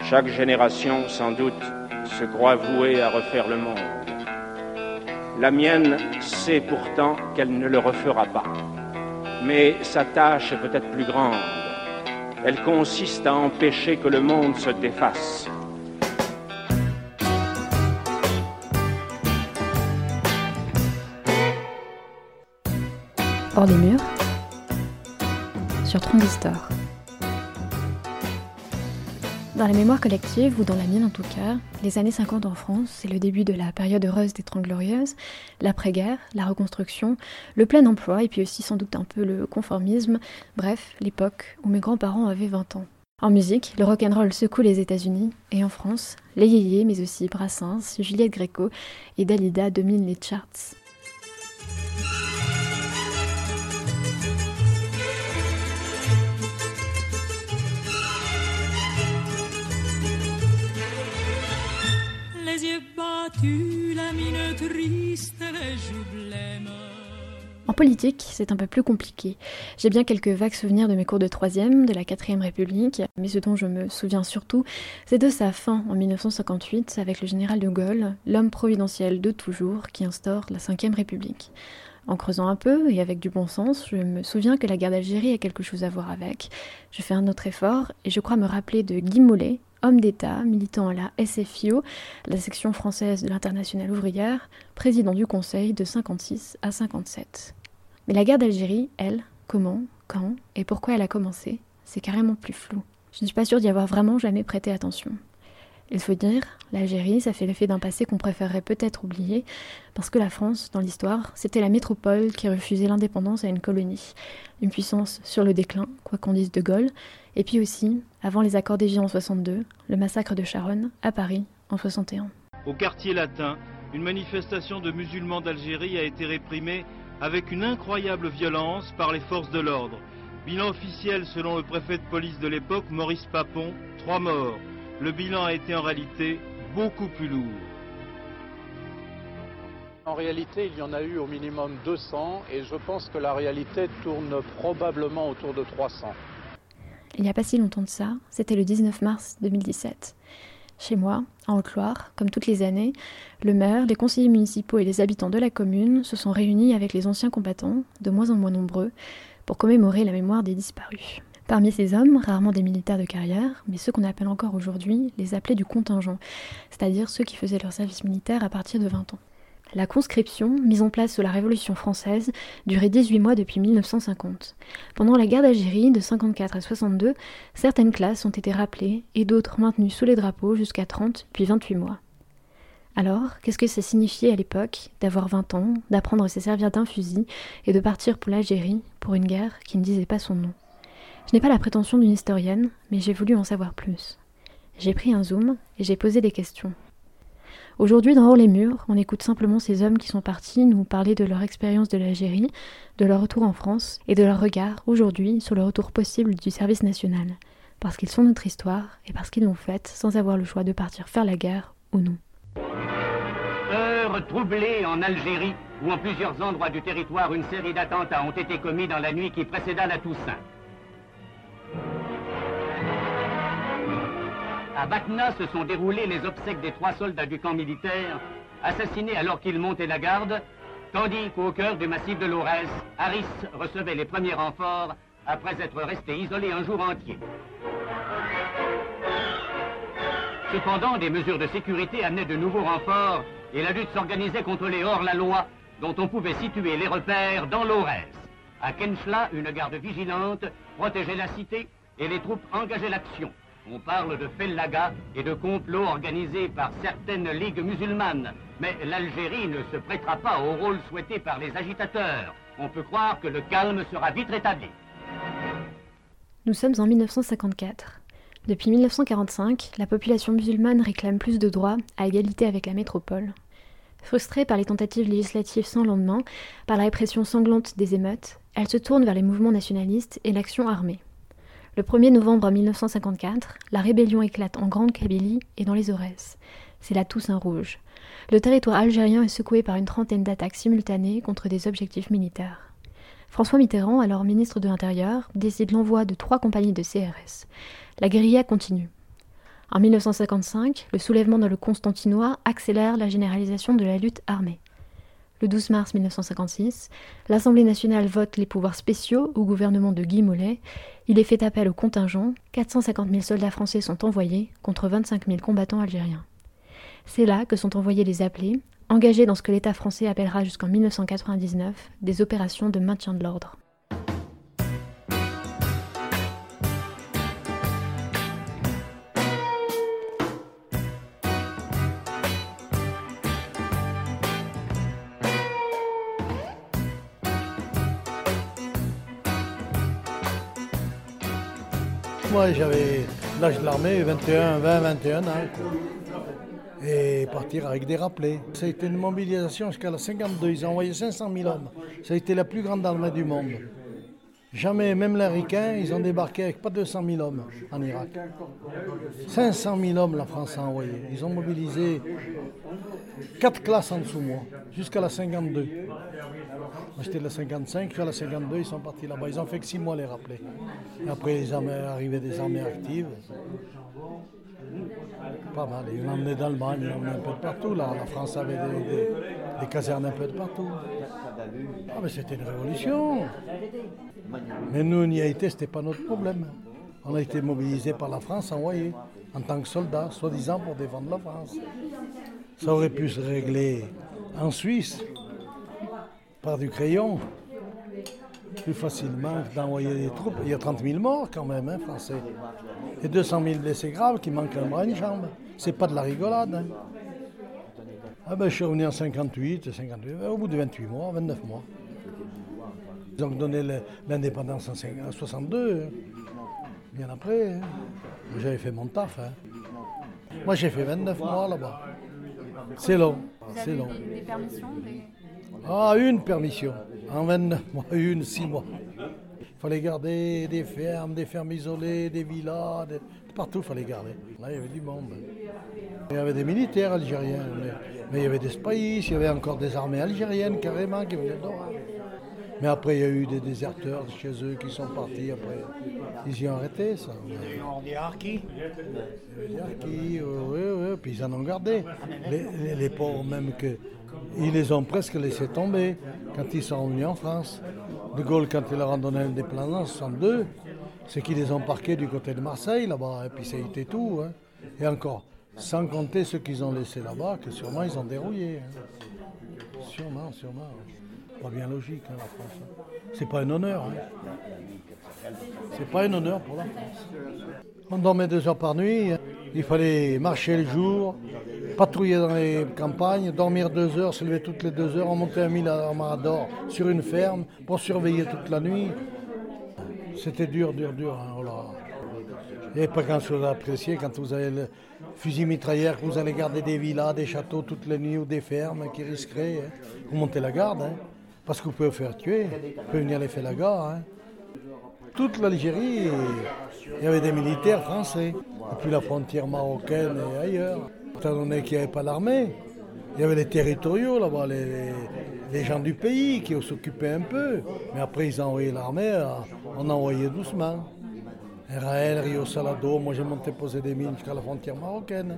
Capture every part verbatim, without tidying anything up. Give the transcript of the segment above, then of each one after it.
Chaque génération, sans doute, se croit vouée à refaire le monde. La mienne sait pourtant qu'elle ne le refera pas. Mais sa tâche est peut-être plus grande. Elle consiste à empêcher que le monde se défasse. Hors des murs, sur Transistor. Dans la mémoire collective, ou dans la mienne en tout cas, les années cinquante en France, c'est le début de la période heureuse des Trente Glorieuses, l'après-guerre, la reconstruction, le plein emploi et puis aussi sans doute un peu le conformisme, bref, l'époque où mes grands-parents avaient vingt ans. En musique, le rock'n'roll secoue les États-Unis, et en France, les yéyés, mais aussi Brassens, Juliette Gréco et Dalida dominent les charts. Les yeux battus, la mine triste, les joues blêmes. En politique, c'est un peu plus compliqué. J'ai bien quelques vagues souvenirs de mes cours de troisième, de la quatrième République, mais ce dont je me souviens surtout, c'est de sa fin en mille neuf cent cinquante-huit avec le général de Gaulle, l'homme providentiel de toujours qui instaure la cinquième République. En creusant un peu, et avec du bon sens, je me souviens que la guerre d'Algérie a quelque chose à voir avec. Je fais un autre effort, et je crois me rappeler de Guy Mollet, homme d'État, militant à la S F I O, la section française de l'Internationale ouvrière, président du Conseil de cinquante-six à cinquante-sept. Mais la guerre d'Algérie, elle, comment, quand et pourquoi elle a commencé, c'est carrément plus flou. Je ne suis pas sûre d'y avoir vraiment jamais prêté attention. Il faut dire, l'Algérie, ça fait l'effet d'un passé qu'on préférerait peut-être oublier, parce que la France, dans l'histoire, c'était la métropole qui refusait l'indépendance à une colonie. Une puissance sur le déclin, quoi qu'on dise de Gaulle, et puis aussi, avant les accords d'Évian en soixante-deux, le massacre de Charonne, à Paris, en soixante et un. Au quartier latin, une manifestation de musulmans d'Algérie a été réprimée avec une incroyable violence par les forces de l'ordre. Bilan officiel selon le préfet de police de l'époque, Maurice Papon, trois morts. Le bilan a été en réalité beaucoup plus lourd. En réalité, il y en a eu au minimum deux cents et je pense que la réalité tourne probablement autour de trois cents. Il n'y a pas si longtemps de ça, c'était le dix-neuf mars deux mille dix-sept. Chez moi, en Haute-Loire, comme toutes les années, le maire, les conseillers municipaux et les habitants de la commune se sont réunis avec les anciens combattants, de moins en moins nombreux, pour commémorer la mémoire des disparus. Parmi ces hommes, rarement des militaires de carrière, mais ceux qu'on appelle encore aujourd'hui les appelés du contingent, c'est-à-dire ceux qui faisaient leur service militaire à partir de vingt ans. La conscription, mise en place sous la Révolution française, durait dix-huit mois depuis mille neuf cent cinquante. Pendant la guerre d'Algérie, de cinquante-quatre à soixante-deux, certaines classes ont été rappelées et d'autres maintenues sous les drapeaux jusqu'à trente puis vingt-huit mois. Alors, qu'est-ce que ça signifiait à l'époque d'avoir vingt ans, d'apprendre à se servir d'un fusil et de partir pour l'Algérie, pour une guerre qui ne disait pas son nom ? Je n'ai pas la prétention d'une historienne, mais j'ai voulu en savoir plus. J'ai pris un zoom et j'ai posé des questions. Aujourd'hui, dans Hors les murs, on écoute simplement ces hommes qui sont partis nous parler de leur expérience de l'Algérie, de leur retour en France et de leur regard, aujourd'hui, sur le retour possible du service national. Parce qu'ils sont notre histoire et parce qu'ils l'ont faite sans avoir le choix de partir faire la guerre ou non. Heure troublée en Algérie, où en plusieurs endroits du territoire, une série d'attentats ont été commis dans la nuit qui précéda la Toussaint. À Batna se sont déroulées les obsèques des trois soldats du camp militaire, assassinés alors qu'ils montaient la garde, tandis qu'au cœur du massif de l'Aurès, Harris recevait les premiers renforts après être resté isolé un jour entier. Cependant, des mesures de sécurité amenaient de nouveaux renforts et la lutte s'organisait contre les hors-la-loi dont on pouvait situer les repères dans l'Aurès. À Kenchla, une garde vigilante protégeait la cité et les troupes engageaient l'action. On parle de fellaga et de complots organisés par certaines ligues musulmanes. Mais l'Algérie ne se prêtera pas au rôle souhaité par les agitateurs. On peut croire que le calme sera vite rétabli. Nous sommes en mille neuf cent cinquante-quatre. Depuis mille neuf cent quarante-cinq, la population musulmane réclame plus de droits à égalité avec la métropole. Frustrée par les tentatives législatives sans lendemain, par la répression sanglante des émeutes, elle se tourne vers les mouvements nationalistes et l'action armée. Le premier novembre mille neuf cent cinquante-quatre, la rébellion éclate en Grande Kabylie et dans les Aurès. C'est la Toussaint rouge. Le territoire algérien est secoué par une trentaine d'attaques simultanées contre des objectifs militaires. François Mitterrand, alors ministre de l'Intérieur, décide l'envoi de trois compagnies de C R S. La guérilla continue. En mille neuf cent cinquante-cinq, le soulèvement dans le Constantinois accélère la généralisation de la lutte armée. Le douze mars mille neuf cent cinquante-six, l'Assemblée nationale vote les pouvoirs spéciaux au gouvernement de Guy Mollet. Il est fait appel au contingent, quatre cent cinquante mille soldats français sont envoyés contre vingt-cinq mille combattants algériens. C'est là que sont envoyés les appelés, engagés dans ce que l'État français appellera jusqu'en mille neuf cent quatre-vingt-dix-neuf des opérations de maintien de l'ordre. Moi, j'avais l'âge de l'armée, vingt et un, vingt, vingt et un ans. Quoi. Et partir avec des rappelés. Ça a été une mobilisation jusqu'à la cinquante-deux. Ils ont envoyé cinq cent mille hommes. Ça a été la plus grande armée du monde. Jamais, même les Ricains, ils ont débarqué avec pas deux cent mille hommes en Irak. cinq cent mille hommes, la France a envoyé. Ils ont mobilisé quatre classes en dessous de moi, jusqu'à la cinquante-deux. Moi, j'étais de la cinquante-cinq, puis à la cinquante-deux, ils sont partis là-bas. Ils ont fait que six mois les rappelés. Et après, ils sont arrivés des armées actives. Pas mal. Ils l'emmenaient d'Allemagne, ils l'emmenaient un peu de partout. Là. La France avait des, des, des casernes un peu de partout. Ah, mais c'était une révolution. Mais nous, on y a été, c'était pas notre problème. On a été mobilisés par la France, envoyés, en tant que soldats, soi-disant pour défendre la France. Ça aurait pu se régler en Suisse, par du crayon, plus facilement que d'envoyer des troupes. Il y a trente mille morts quand même, hein, français. Et deux cent mille blessés graves qui manquent un bras et une jambe. C'est pas de la rigolade. Hein. Ah ben, je suis revenu en cinquante-huit, cinquante-huit, au bout de vingt-huit mois, vingt-neuf mois. Ils ont donné l'indépendance en soixante-deux, hein. Bien après. Hein. J'avais fait mon taf. Hein. Moi, j'ai fait vingt-neuf mois là-bas. C'est long, c'est long. Des, des permissions des... Ah, une permission. En vingt-neuf mois, une, six mois. Il fallait garder des fermes, des fermes isolées, des villas, des... partout il fallait garder. Là, il y avait du monde. Il y avait des militaires algériens, mais, mais il y avait des spahis, il y avait encore des armées algériennes carrément qui venaient d'or. Mais après, il y a eu des déserteurs chez eux qui sont partis après. Ils y ont arrêté, ça. Des harkis. Des harkis, oui, oui, puis ils en ont gardé. Les, les, les pauvres, même que. Ils les ont presque laissés tomber quand ils sont revenus en France. De Gaulle, quand il leur a donné l'indépendance en soixante-deux, c'est qu'ils les ont parqués du côté de Marseille, là-bas, et puis ça a été tout. Hein. Et encore, sans compter ceux qu'ils ont laissés là-bas, que sûrement ils ont dérouillé. Hein. Sûrement, sûrement. Pas bien logique, hein, la France. C'est pas un honneur. Hein. C'est pas un honneur pour la France. On dormait deux heures par nuit. Hein. Il fallait marcher le jour, patrouiller dans les campagnes, dormir deux heures, se lever toutes les deux heures. On montait un mille à Marador sur une ferme pour surveiller toute la nuit. C'était dur, dur, dur. Hein, oh là. Il n'y avait pas grand-chose à apprécier quand vous avez le fusil mitrailleur, que vous allez garder des villas, des châteaux toutes les nuits ou des fermes qui risqueraient. Hein. Vous montez la garde, hein, parce que vous pouvez vous faire tuer. Vous pouvez venir les faire la gare. Hein. Toute l'Algérie, il y avait des militaires français. Et puis la frontière marocaine et ailleurs. Étant donné qu'il n'y avait pas l'armée, il y avait les territoriaux là-bas, les, les, les gens du pays qui s'occupaient un peu. Mais après, ils ont envoyé l'armée, on a envoyé doucement. Raël, Rio Salado, moi j'ai monté poser des mines jusqu'à la frontière marocaine.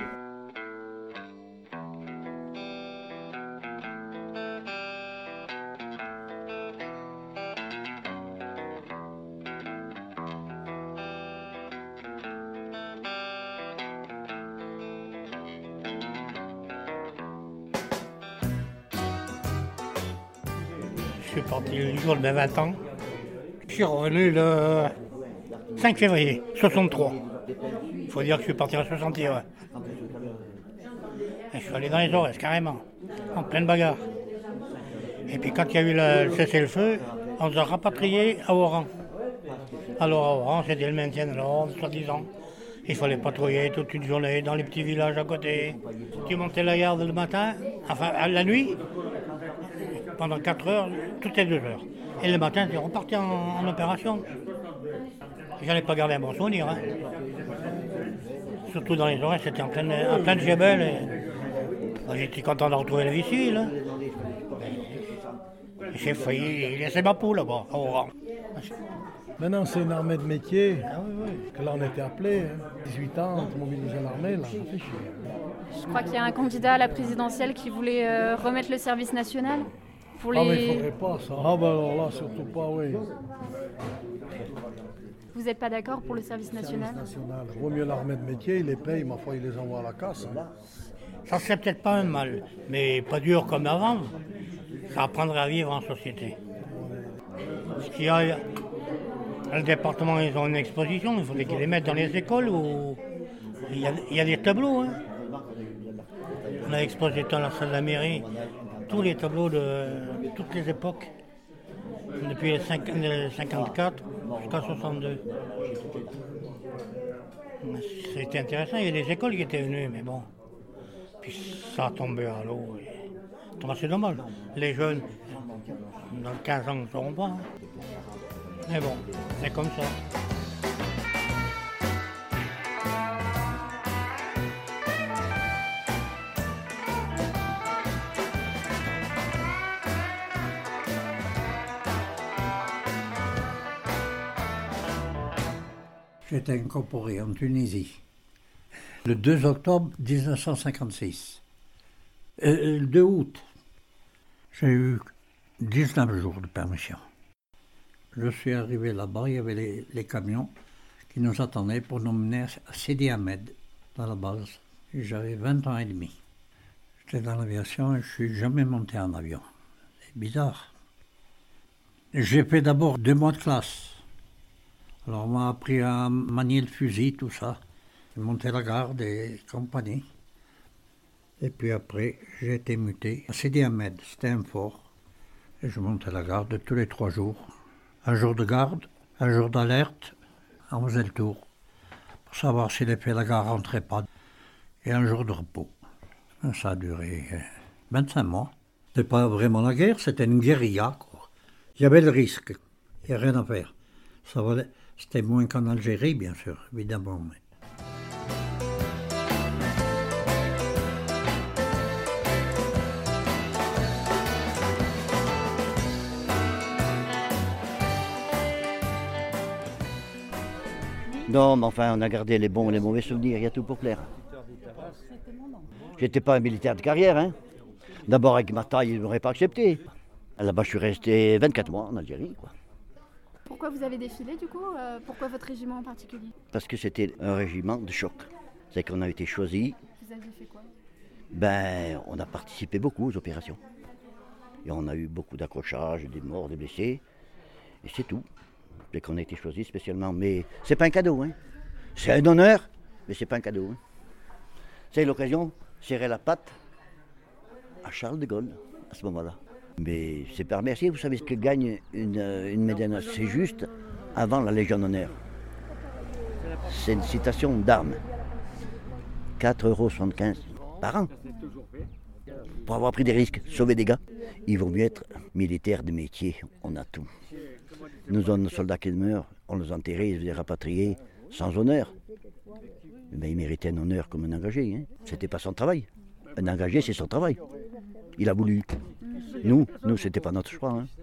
Je suis parti le jour de mes vingt ans. Je suis revenu le cinq février soixante-trois. Il faut dire que je suis parti en soixante et un. Et je suis allé dans les Aurès, carrément, en pleine bagarre. Et puis quand il y a eu le cessez-le-feu, on nous a rapatriés à Oran. Alors à Oran, c'était le maintien de l'ordre, soi-disant. Il fallait patrouiller toute une journée dans les petits villages à côté. Tu montais la garde le matin, enfin à la nuit, pendant quatre heures, toutes les deux heures. Et le matin, tu repartais en, en opération. J'en ai pas gardé un bon souvenir. Hein. Surtout dans les oreilles, c'était en plein, en plein de Jebel. Et... Ben, j'étais content de retrouver la Vichy, là. J'ai failli laisser ma poule là-bas, à Oran. Maintenant, c'est une armée de métier. Ah oui, oui. Que là, on était appelés. Hein. dix-huit ans, on était mobilisé à l'armée. Là, ça fait chier. Je crois qu'il y a un candidat à la présidentielle qui voulait euh, remettre le service national pour les... Ah, mais il ne faudrait pas ça. Ah, ben alors là, surtout pas, oui. Vous n'êtes pas d'accord pour le service national? Le service national. Vaut mieux l'armée de métier, ils les payent, ma foi, ils les envoient à la casse. Hein. Ça serait peut-être pas un mal, mais pas dur comme avant. Ça apprendrait à vivre en société. Ce qu'il y a, le département, ils ont une exposition, il faudrait qu'ils les mettent dans les écoles où il y a, il y a des tableaux. Hein. On a exposé dans la salle de la mairie tous les tableaux de toutes les époques, depuis les cinquante-quatre jusqu'à soixante-deux. C'était intéressant, il y a des écoles qui étaient venues, mais bon. Puis ça a tombé à l'eau. C'est dommage. Les jeunes, dans quinze ans, ne seront pas. Hein. Mais bon, c'est comme ça. J'étais incorporé en Tunisie le deux octobre mille neuf cent cinquante-six. Euh, le deux août, j'ai eu dix-neuf jours de permission. Je suis arrivé là-bas, il y avait les, les camions qui nous attendaient pour nous mener à Sidi Ahmed, dans la base. J'avais vingt ans et demi. J'étais dans l'aviation et je ne suis jamais monté en avion. C'est bizarre. J'ai fait d'abord deux mois de classe. Alors on m'a appris à manier le fusil, tout ça, monter la garde et compagnie. Et puis après, j'ai été muté à Sidi Ahmed, c'était un fort. Et je montais la garde tous les trois jours. Un jour de garde, un jour d'alerte, on faisait le tour pour savoir si les faits de la garde ne rentraient pas. Et un jour de repos. Ça a duré vingt-cinq mois. C'était pas vraiment la guerre, c'était une guérilla, quoi. Il y avait le risque, il n'y a rien à faire. Ça valait, c'était moins qu'en Algérie, bien sûr, évidemment. Mais... Non, mais enfin, on a gardé les bons et les mauvais souvenirs, il y a tout pour plaire. J'étais pas un militaire de carrière, hein. D'abord, avec ma taille, ils n'auraient pas accepté. Là-bas, je suis resté vingt-quatre mois en Algérie, quoi. Pourquoi vous avez défilé, du coup euh, Pourquoi votre régiment en particulier? Parce que c'était un régiment de choc. C'est qu'on a été choisi. Vous aviez fait quoi? Ben, on a participé beaucoup aux opérations. Et on a eu beaucoup d'accrochages, des morts, des blessés. Et c'est tout. C'est qu'on a été choisi spécialement. Mais c'est pas un cadeau, hein. C'est un honneur, mais c'est pas un cadeau. Hein. C'est l'occasion, serrer la patte à Charles de Gaulle, à ce moment-là. Mais c'est par merci, vous savez ce que gagne une, une médaille d'honneur. C'est juste avant la Légion d'honneur. C'est une citation d'armes. quatre euros soixante-quinze par an. Pour avoir pris des risques, sauver des gars. Il vaut mieux être militaire de métier, on a tout. Nous avons nos soldats qui meurent, on les enterrait, ils les rapatriés sans honneur. Mais il méritait un honneur comme un engagé. Hein. C'était pas son travail. Un engagé, c'est son travail. Il a voulu. Nous, nous, c'était pas notre choix. Hein.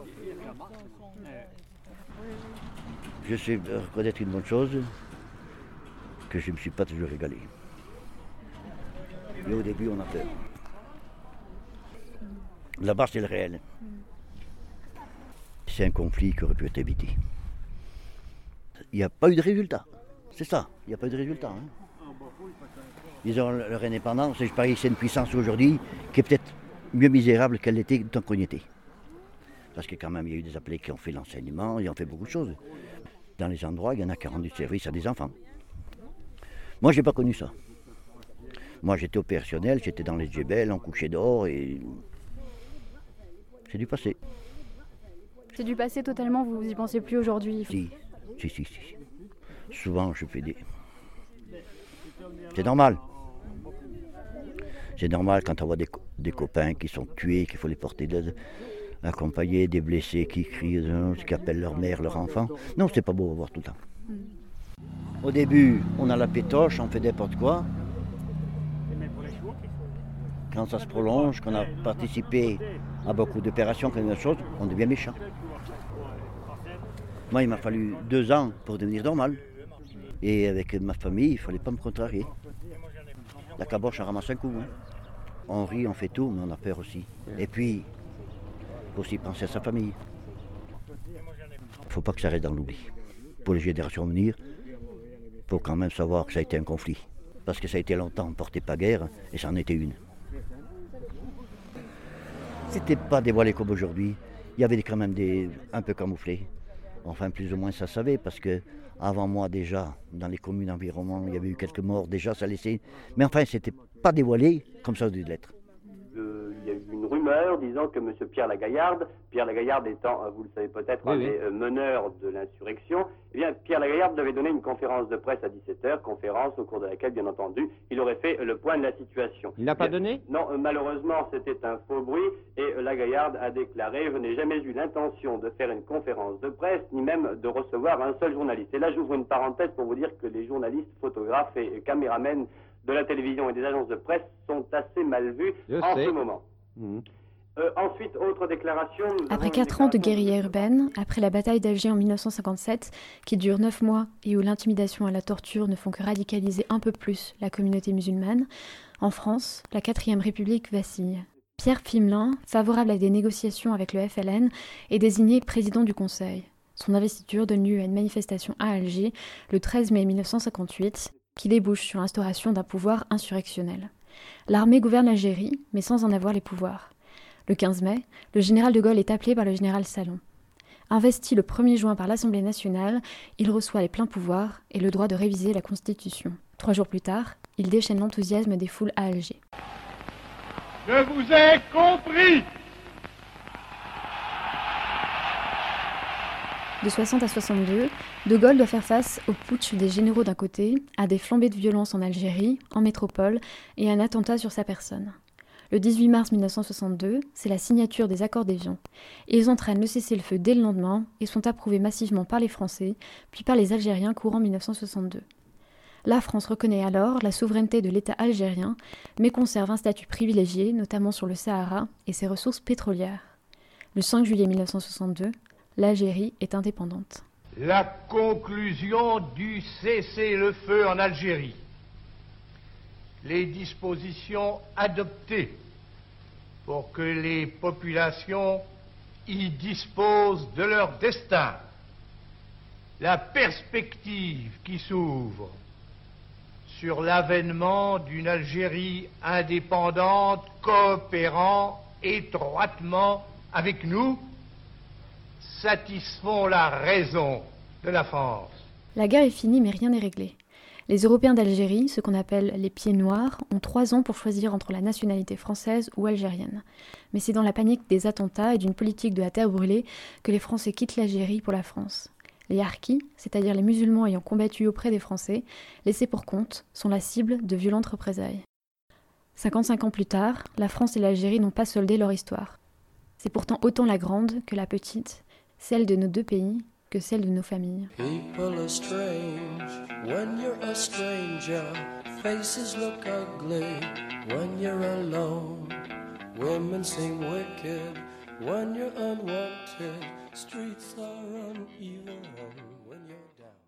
Je sais reconnaître une bonne chose, que je ne me suis pas toujours régalé. Mais au début, on a peur. Là-bas, c'est le réel. C'est un conflit qui aurait pu être évité. Il n'y a pas eu de résultat. C'est ça, il n'y a pas eu de résultat. Hein. Ils ont leur indépendance, et je parie que c'est une puissance aujourd'hui qui est peut-être mieux misérable qu'elle l'était tant qu'on y était. Parce que quand même, il y a eu des appelés qui ont fait l'enseignement, ils ont fait beaucoup de choses. Dans les endroits, il y en a qui ont rendu service à des enfants. Moi, je n'ai pas connu ça. Moi, j'étais opérationnel, j'étais dans les djebels, on couchait dehors, et c'est du passé. C'est du passé totalement, vous n'y pensez plus aujourd'hui? Si, si, si, si. Souvent, je fais des... C'est normal. C'est normal quand on voit des, des copains qui sont tués, qu'il faut les porter d'aide, accompagner des blessés qui crient, qui appellent leur mère, leur enfant. Non, c'est pas beau à voir tout le temps. Mm. Au début, on a la pétoche, on fait n'importe quoi. Quand ça se prolonge, qu'on a participé à beaucoup d'opérations, quelque chose, on devient méchant. Moi, il m'a fallu deux ans pour devenir normal. Et avec ma famille, il ne fallait pas me contrarier. La caboche, on ramasse un coup. Hein. On rit, on fait tout, mais on a peur aussi. Et puis, il faut aussi penser à sa famille. Il ne faut pas que ça reste dans l'oubli. Pour les générations à venir, il faut quand même savoir que ça a été un conflit. Parce que ça a été longtemps porté pas guerre, et ça en était une. C'était pas dévoilé comme aujourd'hui. Il y avait quand même des un peu camouflés. Enfin, plus ou moins, ça savait, parce que avant moi, déjà, dans les communes environnantes, il y avait eu quelques morts, déjà, ça laissait... Mais enfin, c'était pas dévoilé comme ça aurait dû l'être. Euh, il y a eu une rumeur disant que M. Pierre Lagaillarde, Pierre Lagaillarde étant, vous le savez peut-être, oui, un oui. des meneurs de l'insurrection, eh bien, Pierre Lagaillarde devait donner une conférence de presse à dix-sept heures, conférence au cours de laquelle, bien entendu, il aurait fait le point de la situation. Il n'a pas donné ? Non, euh, malheureusement, c'était un faux bruit, et euh, Lagaillarde a déclaré « Je n'ai jamais eu l'intention de faire une conférence de presse, ni même de recevoir un seul journaliste ». Et là, j'ouvre une parenthèse pour vous dire que les journalistes, photographes et, et caméramens de la télévision et des agences de presse sont assez mal vus Je en sais. ce moment. Mmh. Euh, ensuite, autre déclaration... Après quatre ans de guérilla urbaine, après la bataille d'Alger en mille neuf cent cinquante-sept, qui dure neuf mois et où l'intimidation et la torture ne font que radicaliser un peu plus la communauté musulmane, en France, la quatrième République vacille. Pierre Fimelin, favorable à des négociations avec le F L N, est désigné président du Conseil. Son investiture donne lieu à une manifestation à Alger le treize mai mille neuf cent cinquante-huit, qui débouche sur l'instauration d'un pouvoir insurrectionnel. L'armée gouverne l'Algérie, mais sans en avoir les pouvoirs. Le quinze mai, le général de Gaulle est appelé par le général Salon. Investi le premier juin par l'Assemblée nationale, il reçoit les pleins pouvoirs et le droit de réviser la Constitution. Trois jours plus tard, il déchaîne l'enthousiasme des foules à Alger. Je vous ai compris! De soixante à soixante-deux, De Gaulle doit faire face au putsch des généraux d'un côté, à des flambées de violence en Algérie, en métropole, et à un attentat sur sa personne. Le dix-huit mars mille neuf cent soixante-deux, c'est la signature des accords d'Évian. Ils entraînent le cessez-le-feu dès le lendemain et sont approuvés massivement par les Français, puis par les Algériens courant mille neuf cent soixante-deux. La France reconnaît alors la souveraineté de l'État algérien, mais conserve un statut privilégié, notamment sur le Sahara et ses ressources pétrolières. Le cinq juillet mille neuf cent soixante-deux, l'Algérie est indépendante. La conclusion du cessez-le-feu en Algérie. Les dispositions adoptées pour que les populations y disposent de leur destin. La perspective qui s'ouvre sur l'avènement d'une Algérie indépendante coopérant étroitement avec nous satisfont la raison de la France. La guerre est finie, mais rien n'est réglé. Les Européens d'Algérie, ce qu'on appelle les pieds noirs, ont trois ans pour choisir entre la nationalité française ou algérienne. Mais c'est dans la panique des attentats et d'une politique de la terre brûlée que les Français quittent l'Algérie pour la France. Les Harkis, c'est-à-dire les musulmans ayant combattu auprès des Français, laissés pour compte, sont la cible de violentes représailles. cinquante-cinq ans plus tard, la France et l'Algérie n'ont pas soldé leur histoire. C'est pourtant autant la grande que la petite, celle de nos deux pays, que celle de nos familles. People are strange when you're a stranger. Faces look ugly when you're alone. Women seem wicked when you're unwanted. Streets are uneven when you're